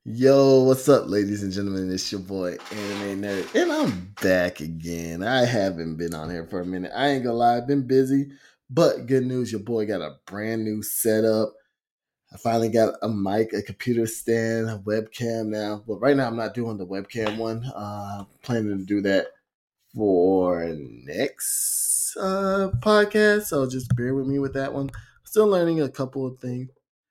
Yo, what's up, ladies and gentlemen? It's your boy Anime Nerd, and I'm back again. I haven't been on here for a minute. I ain't gonna lie, I've been busy, but good news, your boy got a brand new setup. I finally got a mic, a computer stand, a webcam now. But right now, I'm not doing the webcam one. Planning to do that for next podcast, so just bear with me with that one. Still learning a couple of things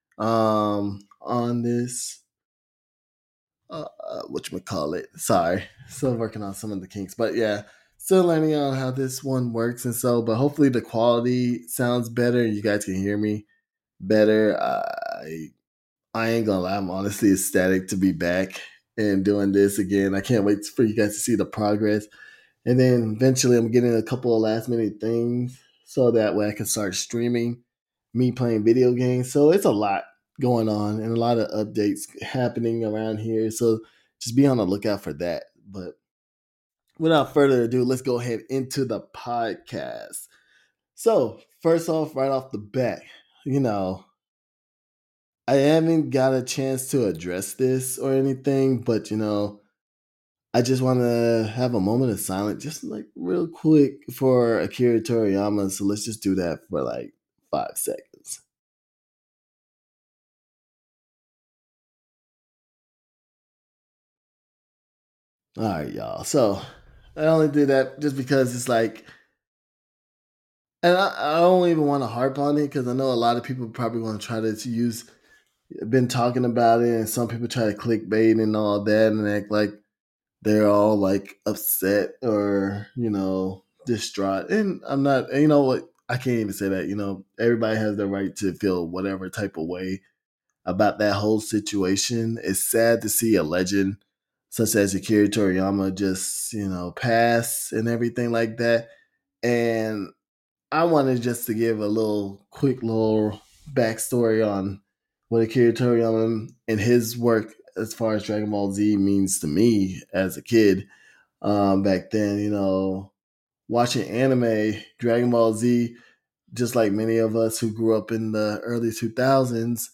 on this whatchamacallit. Sorry. Still working on some of the kinks. But yeah, still learning on how this one works and so, but hopefully the quality sounds better and you guys can hear me better. I ain't gonna lie, I'm honestly ecstatic to be back and doing this again. I can't wait for you guys to see the progress. And then eventually I'm getting a couple of last minute things so that way I can start streaming me playing video games. So it's a lot going on and a lot of updates happening around here. So just be on the lookout for that. But without further ado, let's go ahead into the podcast. So, first off, right off the bat, you know, I haven't got a chance to address this or anything, but I just want to have a moment of silence, just like real quick for Akira Toriyama. So let's just do that for like 5 seconds. All right, y'all. So I only did that just because it's like, and I don't even want to harp on it because I know a lot of people probably want to try to use, been talking about it, and some people try to clickbait and all that and act like they're all like upset or distraught. And I'm not. And you know what? I can't even say that. Everybody has the right to feel whatever type of way about that whole situation. It's sad to see a legend such as Akira Toriyama just pass and everything like that. And I wanted just to give a little quick little backstory on what Akira Toriyama and his work as far as Dragon Ball Z means to me as a kid. Back then, watching anime, Dragon Ball Z, just like many of us who grew up in the early 2000s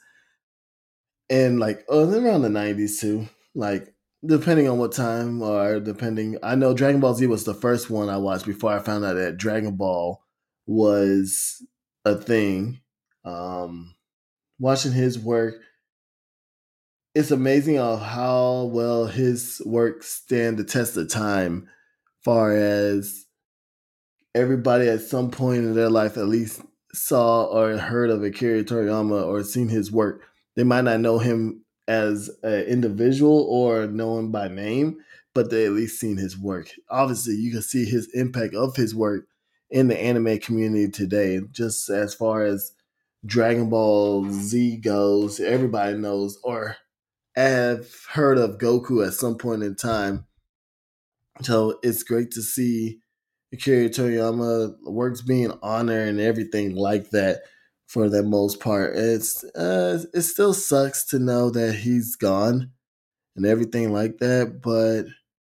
and like around the 90s too, like depending on what time or depending, I know Dragon Ball Z was the first one I watched before I found out that Dragon Ball was a thing. Um, Watching his work, it's amazing of how well his work stand the test of time. Far as everybody at some point in their life at least saw or heard of Akira Toriyama or seen his work. They might not know him as an individual or know him by name, but they at least seen his work. Obviously, you can see his impact of his work in the anime community today. Just as far as Dragon Ball Z goes, everybody knows or have heard of Goku at some point in time. So it's great to see Akira Toriyama works being honored and everything like that for the most part. It still sucks to know that he's gone and everything like that, but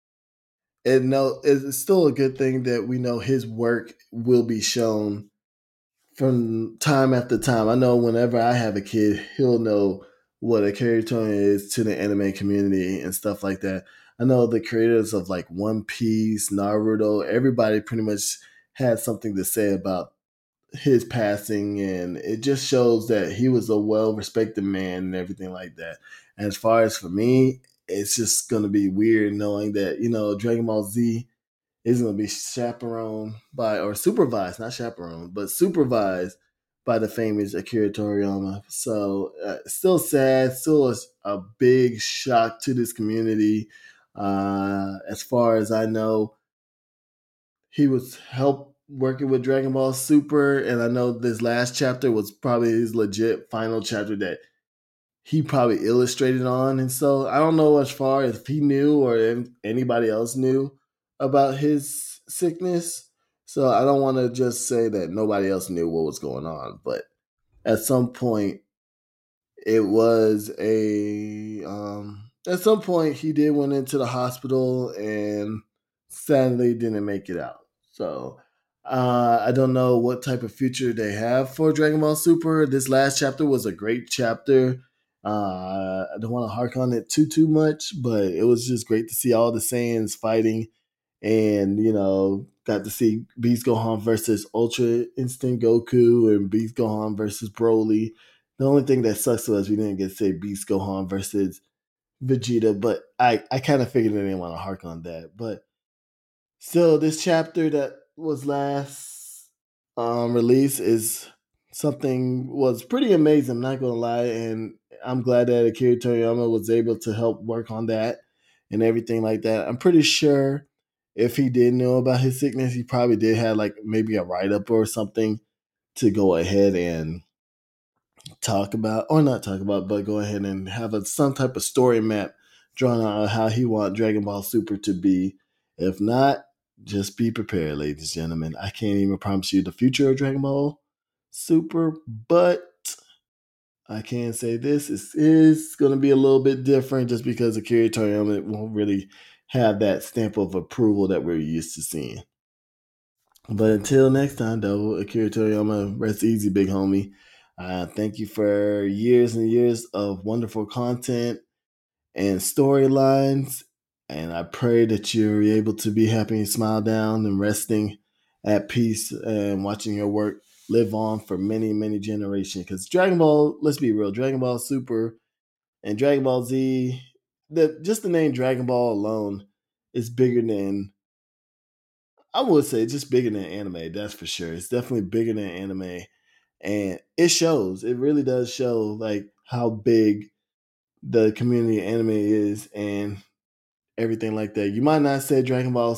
it's still a good thing that we know his work will be shown from time after time. I know whenever I have a kid, he'll know what a Toriyama is to the anime community and stuff like that. I know the creators of like One Piece, Naruto, everybody pretty much had something to say about his passing, and it just shows that he was a well respected man and everything like that. And as far as for me, it's just gonna be weird knowing that Dragon Ball Z is going to be chaperoned by, or supervised, not chaperoned, but supervised by the famous Akira Toriyama. So, still sad, still a big shock to this community. As far as I know, he was help working with Dragon Ball Super, and I know this last chapter was probably his legit final chapter that he probably illustrated on. And so I don't know as far as if he knew or if anybody else knew about his sickness. So I don't want to just say that nobody else knew what was going on. But at some point, it was at some point he did went into the hospital and sadly didn't make it out. So I don't know what type of future they have for Dragon Ball Super. This last chapter was a great chapter. I don't want to hark on it too much, but it was just great to see all the Saiyans fighting, and got to see Beast Gohan versus Ultra Instinct Goku and Beast Gohan versus Broly. The only thing that sucks was we didn't get to say Beast Gohan versus Vegeta, but I kind of figured I didn't want to hark on that. But still, this chapter that was last released is something was pretty amazing. I'm not gonna lie, and I'm glad that Akira Toriyama was able to help work on that and everything like that. I'm pretty sure if he did know about his sickness, he probably did have like maybe a write up or something to go ahead and talk about, or not talk about, but go ahead and have some type of story map drawn out of how he want Dragon Ball Super to be. If not, just be prepared, ladies and gentlemen. I can't even promise you the future of Dragon Ball Super, but I can say this is going to be a little bit different just because Akira Toriyama won't really have that stamp of approval that we're used to seeing. But until next time, though, Akira Toriyama, rest easy, big homie. Thank you for years and years of wonderful content and storylines. And I pray that you're able to be happy and smile down and resting at peace and watching your work live on for many, many generations. Because Dragon Ball, let's be real, Dragon Ball Super and Dragon Ball Z, just the name Dragon Ball alone is bigger than, I would say, just bigger than anime. That's for sure. It's definitely bigger than anime, and it shows. It really does show like how big the community of anime is and everything like that. You might not say Dragon Ball,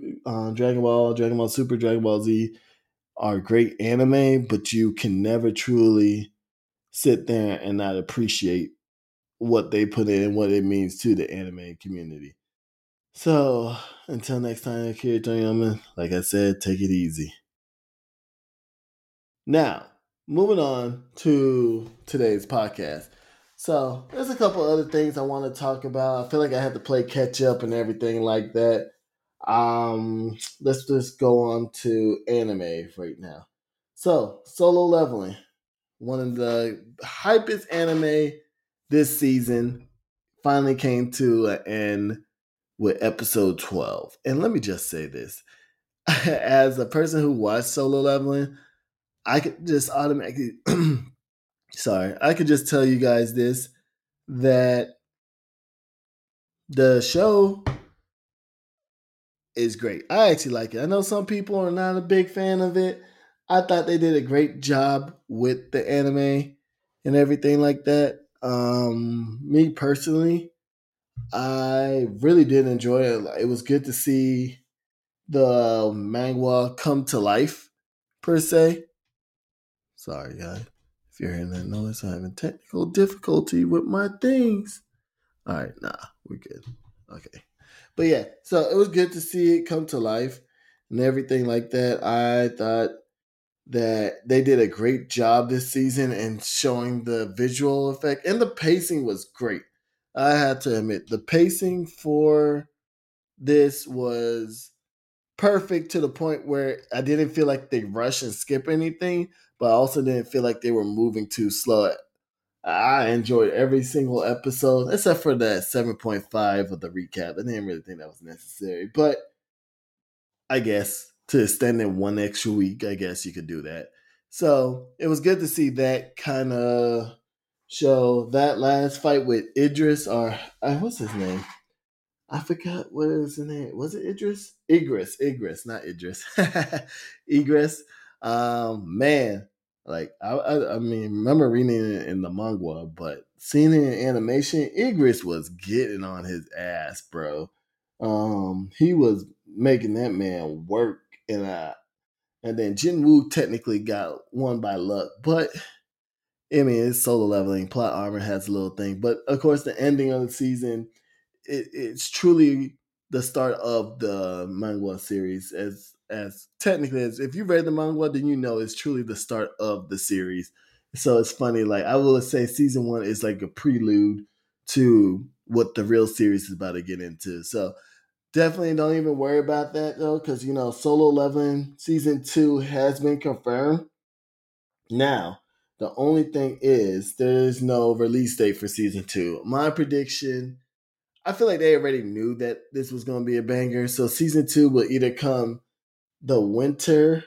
Dragon Ball Super, Dragon Ball Z are great anime, but you can never truly sit there and not appreciate what they put in and what it means to the anime community. So until next time, Akira Toriyama, like I said, take it easy. Now, moving on to today's podcast. So, there's a couple other things I want to talk about. I feel like I had to play catch up and everything like that. Let's just go on to anime right now. So, Solo Leveling, one of the hypest anime this season, finally came to an end with episode 12. And let me just say this. As a person who watched Solo Leveling, I could just automatically, sorry, I could just tell you guys this, that the show is great. I actually like it. I know some people are not a big fan of it. I thought they did a great job with the anime and everything like that. Me personally, I really did enjoy it. It was good to see the manga come to life, per se. Sorry, guys. If you're hearing that noise, I'm having technical difficulty with my things. All right, nah, we're good. Okay. But yeah, so it was good to see it come to life and everything like that. I thought that they did a great job this season in showing the visual effect, and the pacing was great. I had to admit, the pacing for this was perfect to the point where I didn't feel like they rush and skip anything, but I also didn't feel like they were moving too slow. I enjoyed every single episode except for that 7.5 of the recap. I didn't really think that was necessary, but I guess to extend it one extra week, I guess you could do that. So it was good to see that kind of show. That last fight with Idris, or what's his name? I forgot what is his name. Was it Idris? Igris, not Idris. Igris. Man, like I mean, remember reading it in the manga, but seeing it in animation, Igris was getting on his ass, bro. He was making that man work, and then Jinwoo technically got won by luck, but I mean, it's Solo Leveling. Plot armor has a little thing, but of course, the ending of the season, it's truly the start of the manga series. As technically, as if you read the manga, then you know it's truly the start of the series. So it's funny. Like I will say, season one is like a prelude to what the real series is about to get into. So definitely don't even worry about that though, because Solo Leveling season 2 has been confirmed. Now, The only thing is there's no release date for season two. My prediction, I feel like they already knew that this was going to be a banger. So season two will either come the winter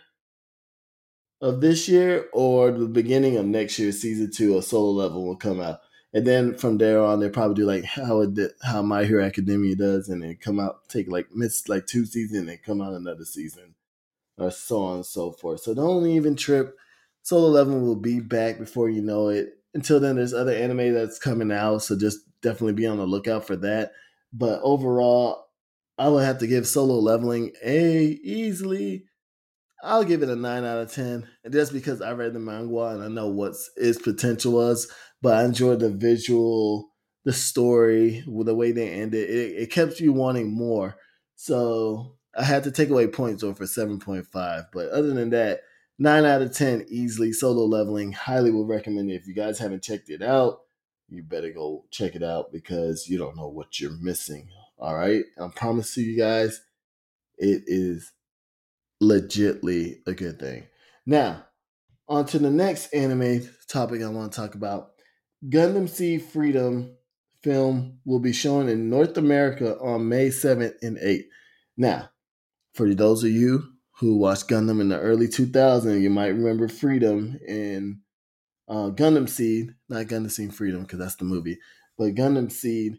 of this year or the beginning of next year. Season two of Solo Level will come out, and then from there on, they probably do like how My Hero Academia does, and then come out take like miss like 2 seasons and come out another season, or so on and so forth. So don't even trip. Solo Leveling will be back before you know it. Until then, there's other anime that's coming out, so just definitely be on the lookout for that. But overall, I would have to give Solo Leveling a easily. I'll give it a 9 out of 10, and just because I read the manga and I know what its potential was. But I enjoyed the visual, the story, the way they ended. It kept you wanting more. So I had to take away points over 7.5. But other than that, 9 out of 10 easily. Solo Leveling, highly would recommend it. If you guys haven't checked it out, you better go check it out because you don't know what you're missing. All right, I promise you guys, it is legitly a good thing. Now, on to the next anime topic I want to talk about. Gundam Seed Freedom film will be shown in North America on May 7th and 8th. Now, for those of you who watched Gundam in the early 2000s, you might remember Freedom in Gundam Seed, not Gundam Seed Freedom because that's the movie, but Gundam Seed.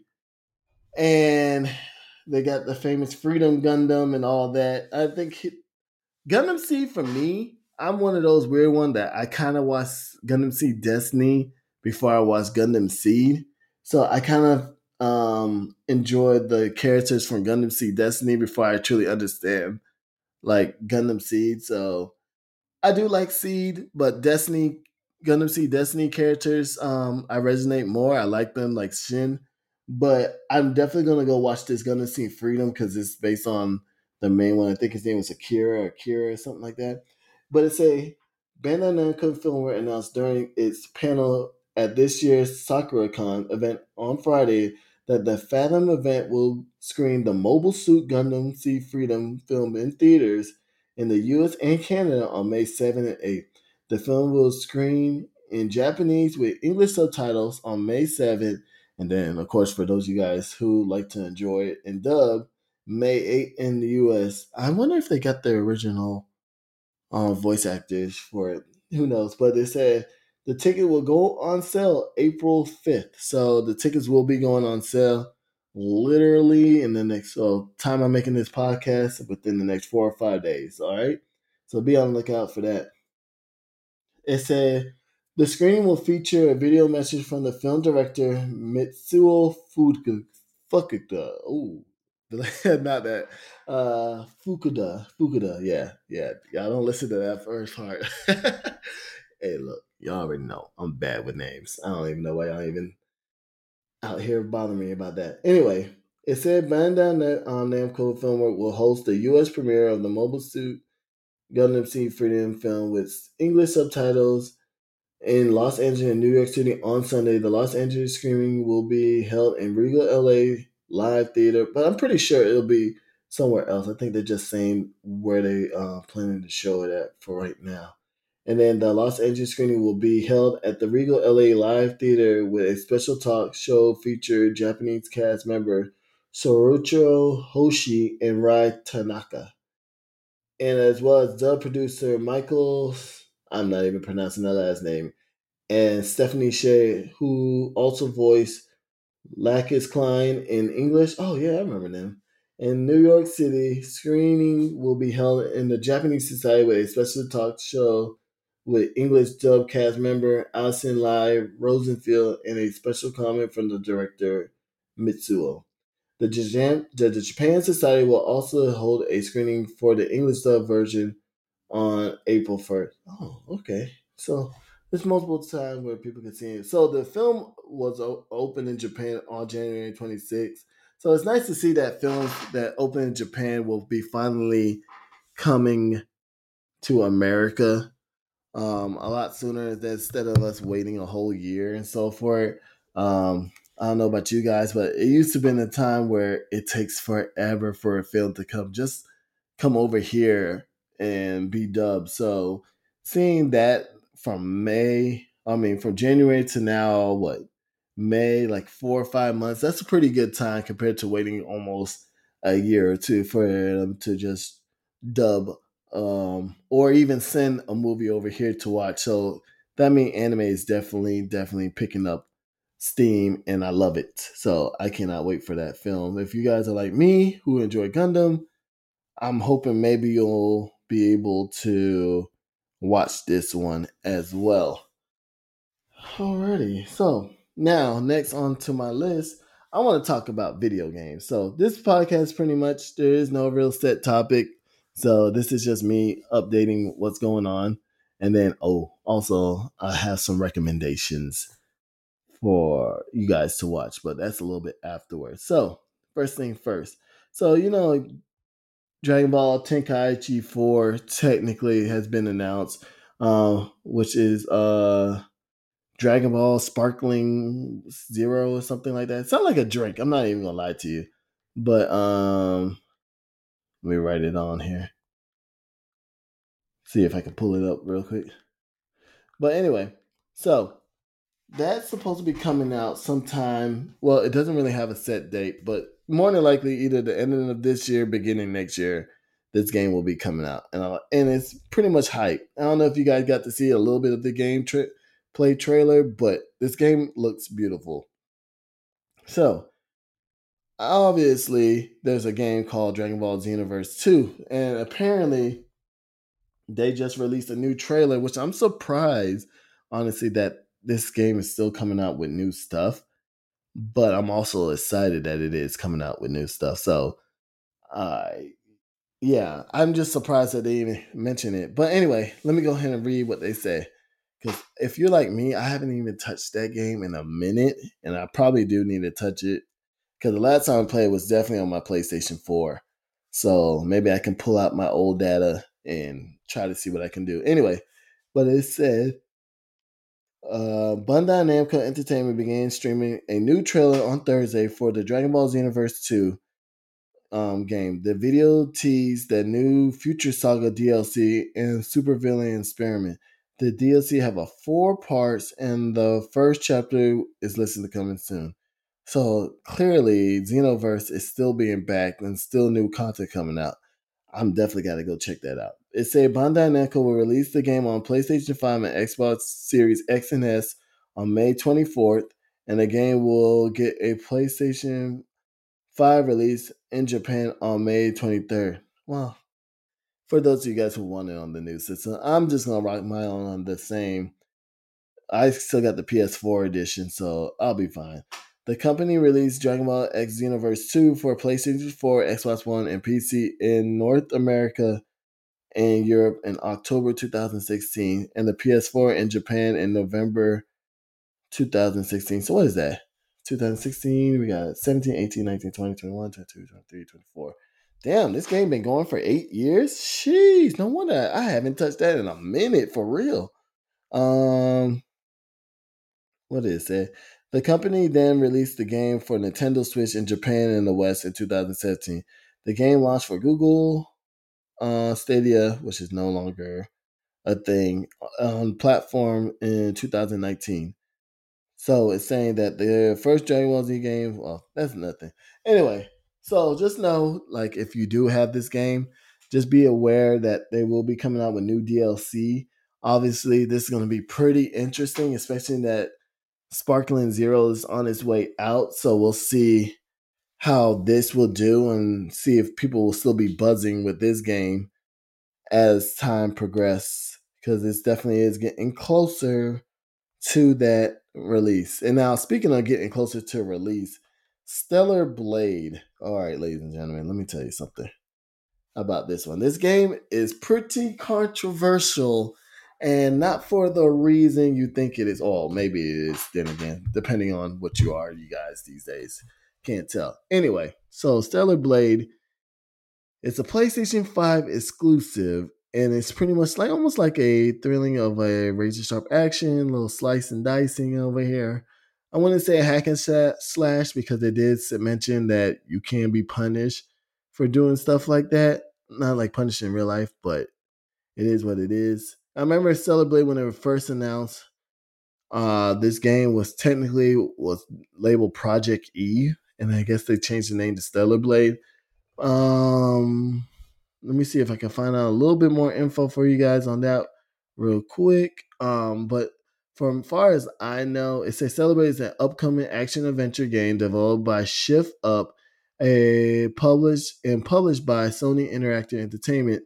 And they got the famous Freedom Gundam and all that. I think Gundam Seed for me, I'm one of those weird one that I kind of watched Gundam Seed Destiny before I watched Gundam Seed. So I kind of enjoyed the characters from Gundam Seed Destiny before I truly understand like Gundam Seed. So I do like Seed, but Destiny, Gundam Seed Destiny characters, I resonate more. I like them, like Shin. But I'm definitely gonna go watch this Gundam Seed Freedom because it's based on the main one. I think his name was Akira or something like that. But it's a Bandai Namco Filmware announced during its panel at this year's SakuraCon event on Friday that the Fathom event will screen the Mobile Suit Gundam Seed Freedom film in theaters in the US and Canada on May 7th and 8th. The film will screen in Japanese with English subtitles on May 7th. And then, of course, for those of you guys who like to enjoy it in dub, May 8th in the US. I wonder if they got the original voice actors for it. Who knows? But they said the ticket will go on sale April 5th. So the tickets will be going on sale literally in the next time I'm making this podcast within the next 4 or 5 days. All right. So be on the lookout for that. It said the screening will feature a video message from the film director Mitsuo Fukuda. Oh, not that. Fukuda. Yeah. Y'all don't listen to that first part. Hey, look, y'all already know I'm bad with names. I don't even know why y'all even out here bothering me about that. Anyway, it said Bandai Namco Filmwork will host the U.S. premiere of the Mobile Suit Gundam Seed Freedom film with English subtitles in Los Angeles and New York City on Sunday. The Los Angeles screening will be held in Regal LA Live Theater, but I'm pretty sure it'll be somewhere else. I think they're just saying where they planning to show it at for right now. And then the Los Angeles screening will be held at the Regal LA Live Theater with a special talk show featuring Japanese cast member Soichiro Hoshi and Rai Tanaka, and as well as dub producer Michael. I'm not even pronouncing that last name, and Stephanie Shea, who also voiced Lacus Klein in English. Oh, yeah, I remember them. In New York City, screening will be held in the Japanese Society with a special talk show with English dub cast member Alison Lai Rosenfield and a special comment from the director Mitsuo. The Japan Society will also hold a screening for the English dub version on April 1st. Oh, okay. So there's multiple times where people can see it. So the film was opened in Japan on January 26th. So it's nice to see that films that open in Japan will be finally coming to America a lot sooner instead of us waiting a whole year and so forth. I don't know about you guys, but it used to be a time where it takes forever for a film to come over here and be dubbed. So seeing that from May I mean, from January to now, what, May, like 4 or 5 months. That's a pretty good time compared to waiting almost a year or two for them to just dub or even send a movie over here to watch. So that means anime is definitely picking up steam, and I love it. So I cannot wait for that film. If you guys are like me who enjoy Gundam, I'm hoping maybe you'll be able to watch this one as well. Alrighty, so now next on to my list, I want to talk about video games. So this podcast pretty much there is no real set topic. So this is just me updating what's going on. And then also I have some recommendations for you guys to watch, but that's a little bit afterwards. So first thing first. So Dragon Ball Tenkaichi 4 technically has been announced, which is Dragon Ball Sparkling Zero or something like that. It sounds like a drink. I'm not even gonna lie to you. But let me write it on here. See if I can pull it up real quick. But anyway, so that's supposed to be coming out sometime. Well, it doesn't really have a set date, but more than likely, either the ending of this year, beginning next year, this game will be coming out, and it's pretty much hype. I don't know if you guys got to see a little bit of the game play trailer, but this game looks beautiful. So obviously, there's a game called Dragon Ball Xenoverse 2, and apparently they just released a new trailer, which I'm surprised, honestly, that this game is still coming out with new stuff. But I'm also excited that it is coming out with new stuff. So, uh, yeah, I'm just surprised that they even mention it. But anyway, let me go ahead and read what they say. Because if you're like me, I haven't even touched that game in a minute, and I probably do need to touch it because the last time I played was definitely on my PlayStation 4. So maybe I can pull out my old data and try to see what I can do. Anyway, but it said Bandai Namco Entertainment began streaming a new trailer on Thursday for the Dragon Ball Xenoverse 2 game. The video teased the new Future Saga DLC and Supervillain Experiment. The DLC have a 4 parts, and the first chapter is listed to coming soon. So clearly, Xenoverse is still being backed and still new content coming out. I'm definitely got to go check that out. It said Bandai Namco will release the game on PlayStation 5 and Xbox Series X and S on May 24th, and the game will get a PlayStation 5 release in Japan on May 23rd. Well, for those of you guys who want it on the new system, I'm just going to rock my own on the same. I still got the PS4 edition, so I'll be fine. The company released Dragon Ball X Xenoverse 2 for PlayStation 4, Xbox One, and PC in North America and Europe in October 2016, and the PS4 in Japan in November 2016. So what is that? 2016, we got 17, 18, 19, 20, 21, 22, 23, 24. Damn, this game been going for 8 years? Jeez, no wonder I haven't touched that in a minute for real. Um, what is it? The company then released the game for Nintendo Switch in Japan and the West in 2017. The game launched for Google Stadia, which is no longer a thing, on platform in 2019. So it's saying that the first Dragon Ball Z game, well, that's nothing. Anyway, so just know, like, if you do have this game, just be aware that they will be coming out with new DLC. Obviously, this is going to be pretty interesting, especially that Sparkling Zero is on its way out. So we'll see how this will do and see if people will still be buzzing with this game as time progresses, because it definitely is getting closer to that release. And now, speaking of getting closer to release, Stellar Blade. All right, ladies and gentlemen, let me tell you something about this one. This game is pretty controversial, and not for the reason you think it is. Oh, maybe it is, then again, depending on what you are, you guys these days. Can't tell. Anyway, so Stellar Blade, it's a PlayStation 5 exclusive, and it's pretty much like almost like a thrilling of a razor sharp action, little slice and dicing over here. I wouldn't say a hack and slash because they did mention that you can be punished for doing stuff like that. Not like punished in real life, but it is what it is. I remember Stellar Blade when it was first announced. This game was labeled Project E, and I guess they changed the name to Stellar Blade. Um, Let me see if I can find out a little bit more info for you guys on that real quick. But from far as I know, it says Celebrate is an upcoming action adventure game developed by Shift Up, published by Sony Interactive Entertainment.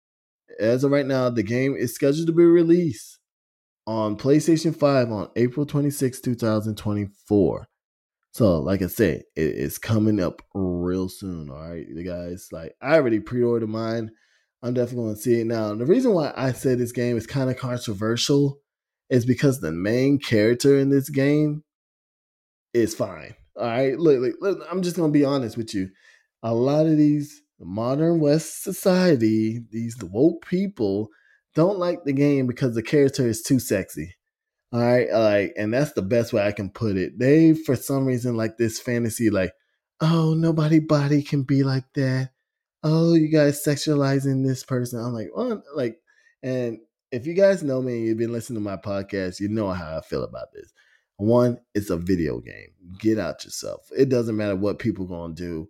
As of right now, the game is scheduled to be released on PlayStation 5 on April 26, 2024. So, like I said, it is coming up real soon. All right, you guys. Like, I already pre-ordered mine. I'm definitely going to see it now. The reason why I say this game is kind of controversial is because the main character in this game is fine. All right, look, I'm just going to be honest with you. A lot of these modern West society, these woke people, don't like the game because the character is too sexy. All right, like, and that's the best way I can put it. They, for some reason, like this fantasy, like, oh, nobody body can be like that. Oh, you guys sexualizing this person. I'm like, well, like, and if you guys know me, you've been listening to my podcast, you know how I feel about this. One, it's a video game. Get out yourself. It doesn't matter what people gonna do.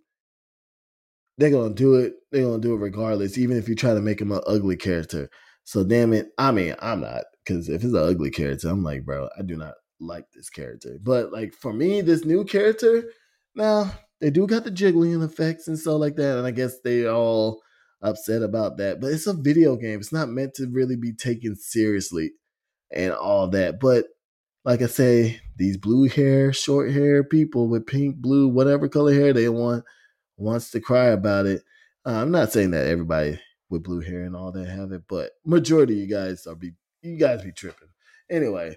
They're gonna do it. They're gonna do it regardless, even if you try to make him an ugly character. So damn it. I mean, I'm not, because if it's an ugly character, I'm like, bro, I do not like this character. But like for me, this new character, now they do got the jiggling effects and stuff like that, and I guess they all upset about that. But it's a video game. It's not meant to really be taken seriously and all that. But like I say, these blue hair, short hair people with pink, blue, whatever color hair they want wants to cry about it. I'm not saying that everybody with blue hair and all that have it, but majority of you guys be tripping. Anyway,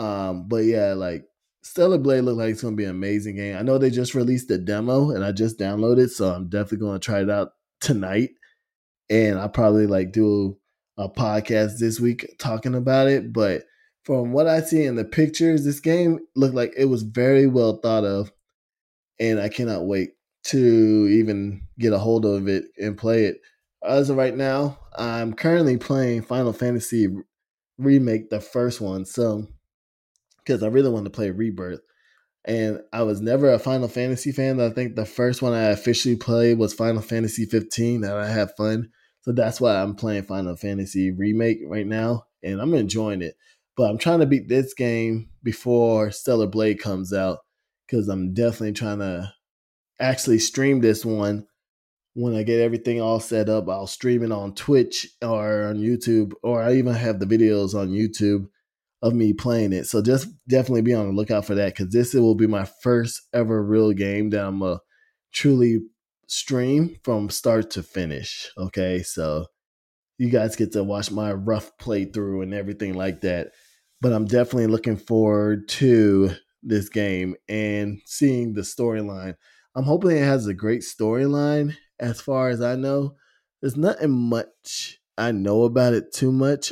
but yeah, like Stellar Blade looked like it's gonna be an amazing game. I know they just released the demo and I just downloaded, so I'm definitely gonna try it out tonight. And I'll probably like do a podcast this week talking about it. But from what I see in the pictures, this game looked like it was very well thought of, and I cannot wait to even get a hold of it and play it. As of right now, I'm currently playing Final Fantasy Remake, the first one, so because I really want to play Rebirth. And I was never a Final Fantasy fan. I think the first one I officially played was Final Fantasy 15, and I had fun. So that's why I'm playing Final Fantasy Remake right now, and I'm enjoying it. But I'm trying to beat this game before Stellar Blade comes out, because I'm definitely trying to actually stream this one when I get everything all set up. I'll stream it on Twitch or on YouTube, or I even have the videos on YouTube of me playing it. So just definitely be on the lookout for that, because this will be my first ever real game that I'm a truly stream from start to finish. Okay, so you guys get to watch my rough playthrough and everything like that. But I'm definitely looking forward to this game and seeing the storyline. I'm hoping it has a great storyline. As far as I know, there's nothing much I know about it too much.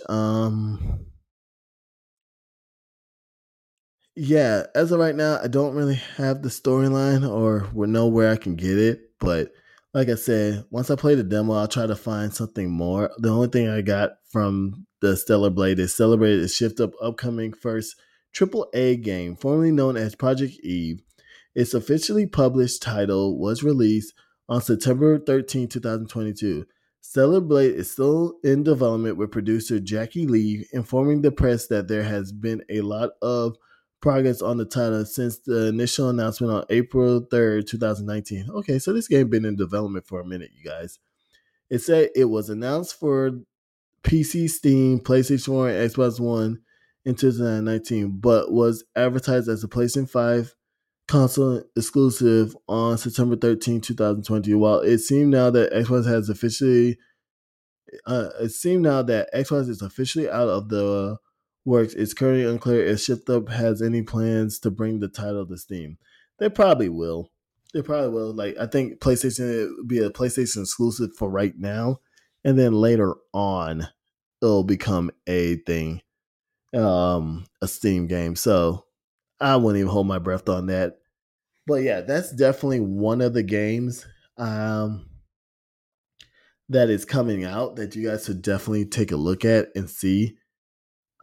Yeah, as of right now, I don't really have the storyline or will know where I can get it. But like I said, once I play the demo, I'll try to find something more. The only thing I got from the Stellar Blade is Celebrated is Shift Up upcoming first AAA game, formerly known as Project Eve. Its officially published title was released on September 13, 2022. Stellar Blade is still in development, with producer Jackie Lee informing the press that there has been a lot of progress on the title since the initial announcement on April 3rd, 2019. Okay, so this game been in development for a minute, you guys. It said it was announced for PC, Steam, PlayStation 4, and Xbox One in 2019, but was advertised as a PlayStation 5 console exclusive on September 13, 2020. While it seemed now that Xbox is officially out of the works. It's currently unclear if Shift Up has any plans to bring the title to Steam. They probably will. They probably will. Like, I think PlayStation will be a PlayStation exclusive for right now, and then later on it'll become a thing, a Steam game. So I wouldn't even hold my breath on that. But yeah, that's definitely one of the games um, that is coming out that you guys should definitely take a look at and see.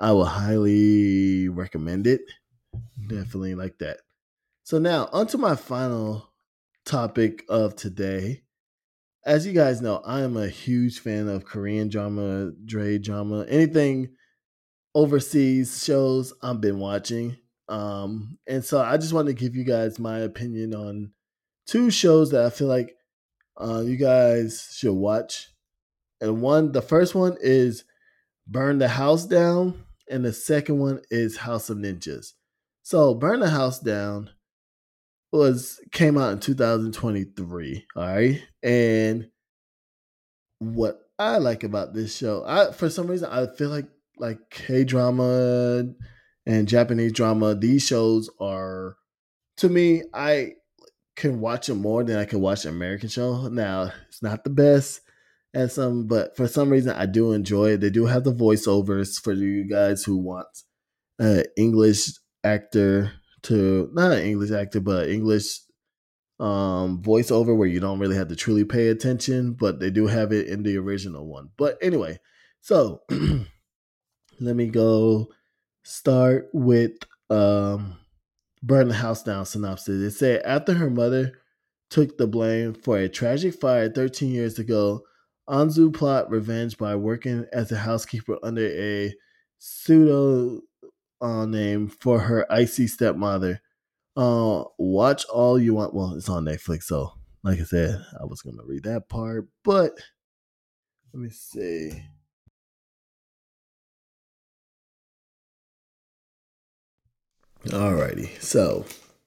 I will highly recommend it. Definitely like that. So now onto my final topic of today. As you guys know, I am a huge fan of Korean drama, Dre drama, anything overseas shows I've been watching. And so I just wanted to give you guys my opinion on two shows that I feel like you guys should watch. And the first one is Burn the House Down, and the second one is House of Ninjas. So Burn the House Down was came out in 2023, all right? And what I like about this show, I for some reason I feel like K drama and Japanese drama, these shows are to me, I can watch them more than I can watch an American show. Now, it's not the best at some, but for some reason I do enjoy it. They do have the voiceovers for you guys who want an English actor to not an English actor, but English voiceover where you don't really have to truly pay attention, but they do have it in the original one. But anyway, so let me go start with Burn the House Down synopsis. It said after her mother took the blame for a tragic fire 13 years ago, Anzu plot revenge by working as a housekeeper under a pseudo name for her icy stepmother. Watch all you want. Well, it's on Netflix, so like I said, I was gonna read that part, but let me see. Alrighty, so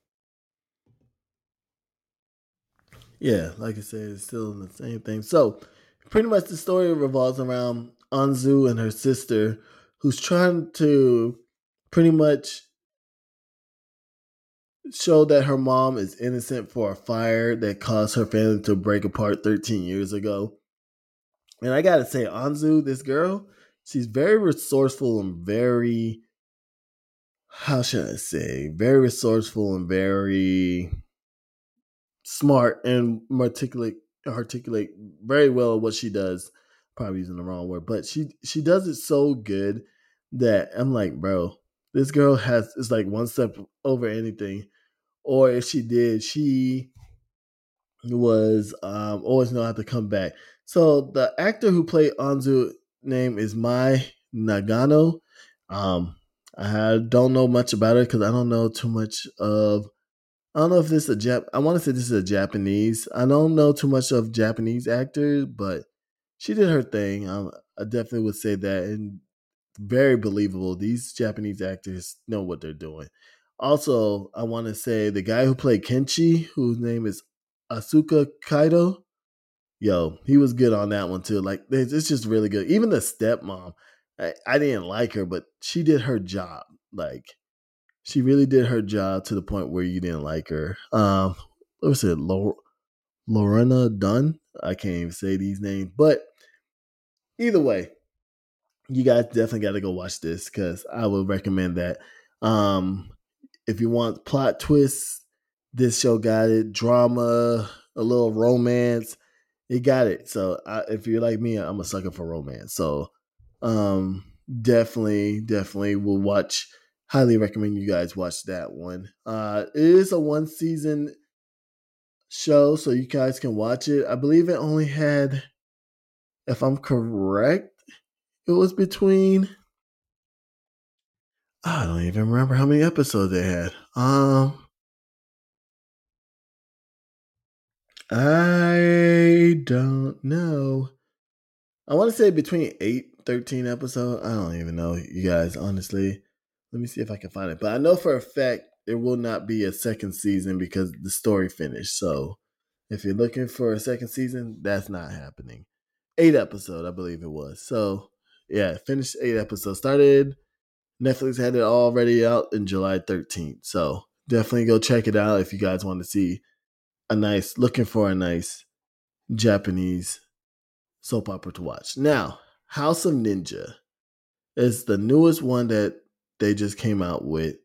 yeah, like I said, it's still the same thing. So pretty much the story revolves around Anzu and her sister, who's trying to pretty much show that her mom is innocent for a fire that caused her family to break apart 13 years ago. And I gotta say, Anzu, this girl, she's very resourceful and very, how should I say, very resourceful and very smart and articulate very well what she does. Probably using the wrong word, but she does it so good that I'm like, bro, this girl has is like one step over anything. Or if she did, she was always know how to come back. So the actor who played Anzu name is Mai Nagano. Um, I don't know much about her because I don't know too much of. I don't know if this is a Jap. I want to say this is a Japanese. I don't know too much of Japanese actors, but she did her thing. I definitely would say that, and very believable. These Japanese actors know what they're doing. Also, I want to say the guy who played Kenshi, whose name is Asuka Kaido. Yo, he was good on that one too. Like it's just really good. Even the stepmom, I didn't like her, but she did her job. Like she really did her job to the point where you didn't like her. What was it? Lorena Dunn. I can't even say these names, but either way, you guys definitely got to go watch this because I would recommend that. Um, if you want plot twists, this show got it. Drama, a little romance, it got it. So if you're like me, I'm a sucker for romance. So um, definitely will watch. Highly recommend you guys watch that one. It is a one season show, so you guys can watch it. I believe it only had, if I'm correct, it was between, I don't even remember how many episodes they had. I don't know. I want to say between 13 episodes. I don't even know, you guys, honestly. Let me see if I can find it. But I know for a fact there will not be a second season because the story finished. So if you're looking for a second season, that's not happening. 8 episodes, I believe it was. So yeah, finished 8 episodes. Started, Netflix had it already out in July 13th. So definitely go check it out if you guys want to see looking for a nice Japanese soap opera to watch. Now, House of Ninja is the newest one that they just came out with.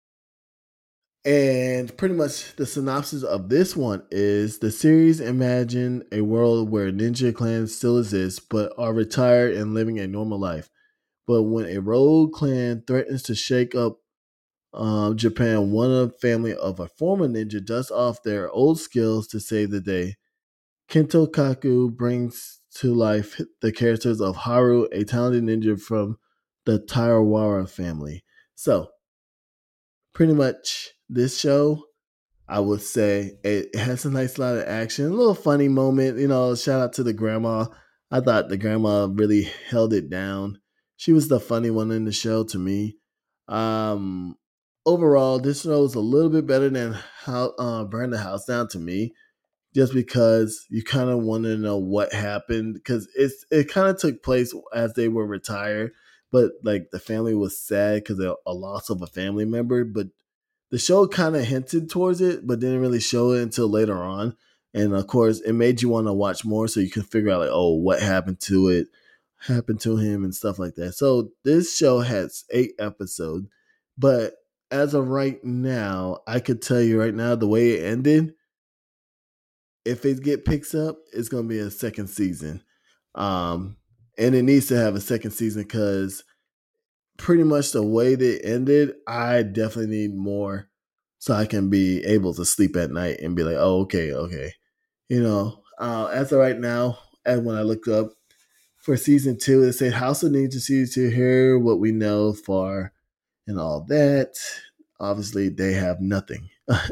And pretty much the synopsis of this one is the series imagine a world where ninja clans still exist but are retired and living a normal life. But when a rogue clan threatens to shake up Japan, one of the family of a former ninja dusts off their old skills to save the day. Kento Kaku brings to life the characters of Haru, a talented ninja from the Tarawara family. So, pretty much this show, I would say it has a nice lot of action, a little funny moment. Shout out to the grandma. I thought the grandma really held it down. She was the funny one in the show to me. Um, Overall, this show is a little bit better than how Burn the House Down to me, just because you kind of want to know what happened, because it kind of took place as they were retired, but like the family was sad because of a loss of a family member. But the show kind of hinted towards it, but didn't really show it until later on. And of course, it made you want to watch more so you can figure out like, oh, what happened to him and stuff like that. So this show has 8 episodes, but as of right now, I could tell you right now the way it ended, if it get picks up, it's gonna be a second season. Um, and it needs to have a second season because pretty much the way they ended, I definitely need more so I can be able to sleep at night and be like, oh, okay, okay. As of right now, and when I looked up for season 2, it said House of Ninja season 2, here what we know for and all that. Obviously, they have nothing.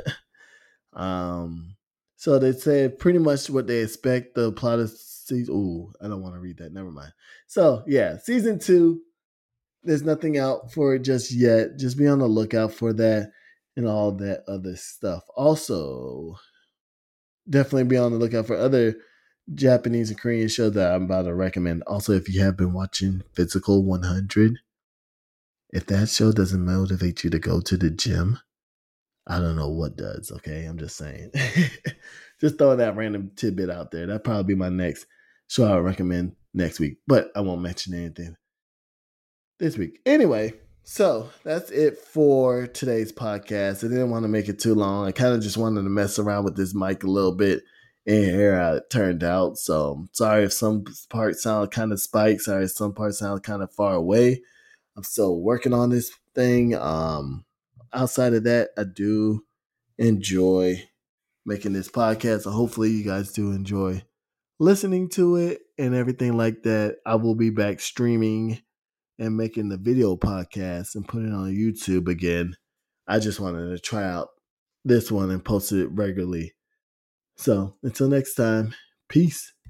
um, so they said pretty much what they expect the plot of season. Ooh, I don't want to read that. Never mind. So yeah, season 2, there's nothing out for it just yet. Just be on the lookout for that and all that other stuff. Also, definitely be on the lookout for other Japanese and Korean shows that I'm about to recommend. Also, if you have been watching Physical 100, if that show doesn't motivate you to go to the gym, I don't know what does. Okay, I'm just saying. Just throwing that random tidbit out there. That'd probably be my next show I would recommend next week, but I won't mention anything this week. Anyway, so that's it for today's podcast. I didn't want to make it too long. I kind of just wanted to mess around with this mic a little bit and hear how it turned out. So sorry if some parts sound kind of spiked. Sorry if some parts sound kind of far away. I'm still working on this thing. Outside of that, I do enjoy making this podcast. So hopefully you guys do enjoy listening to it and everything like that. I will be back streaming and making the video podcast and putting it on YouTube again. I just wanted to try out this one and post it regularly. So until next time, peace.